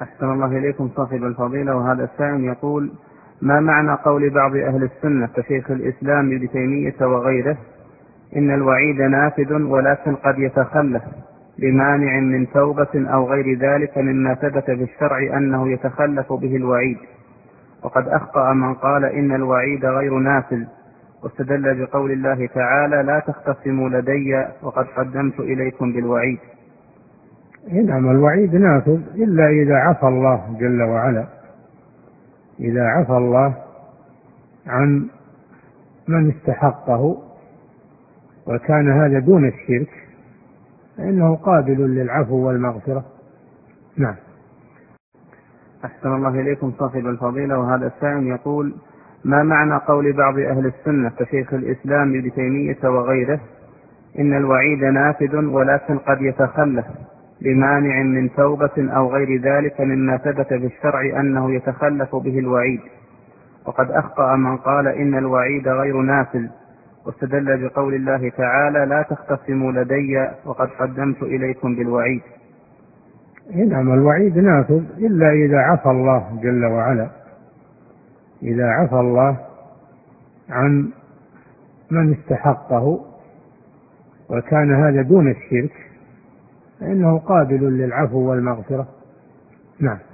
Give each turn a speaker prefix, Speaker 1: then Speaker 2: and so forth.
Speaker 1: أحسن الله إليكم صاحب الفضيلة. وهذا السائل يقول: ما معنى قول بعض أهل السنة كشيخ الإسلام ابن تيمية وغيره إن الوعيد نافذ ولكن قد يتخلف بمانع من توبة أو غير ذلك مما ثبت في الشرع أنه يتخلف به الوعيد، وقد أخطأ من قال إن الوعيد غير نافذ واستدل بقول الله تعالى: لا تختصموا لدي وقد قدمت إليكم بالوعيد؟
Speaker 2: نعم، الوعيد نافذ إلا إذا عفى الله جل وعلا، إذا عفى الله عن من استحقه وكان هذا دون الشرك فإنه قابل للعفو والمغفرة. نعم.
Speaker 1: أحسن الله إليكم صاحب الفضيلة. وهذا السائل يقول: ما معنى قول بعض أهل السنة كشيخ الإسلام ابن تيمية وغيره إن الوعيد نافذ ولكن قد يتخلف بمانع من توبة أو غير ذلك مما ثبت في الشرع أنه يتخلف به الوعيد، وقد أخطأ من قال إن الوعيد غير نافذ واستدل بقول الله تعالى: لا تختصموا لدي وقد قدمت إليكم بالوعيد؟
Speaker 2: نعم، الوعيد نافذ إلا إذا عفى الله جل وعلا، إذا عفى الله عن من استحقه وكان هذا دون الشرك فإنه قابل للعفو والمغفرة. نعم.